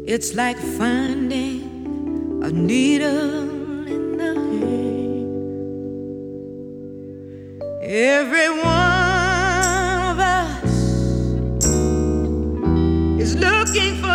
It's like finding a needle in the hay. Every one of us is looking for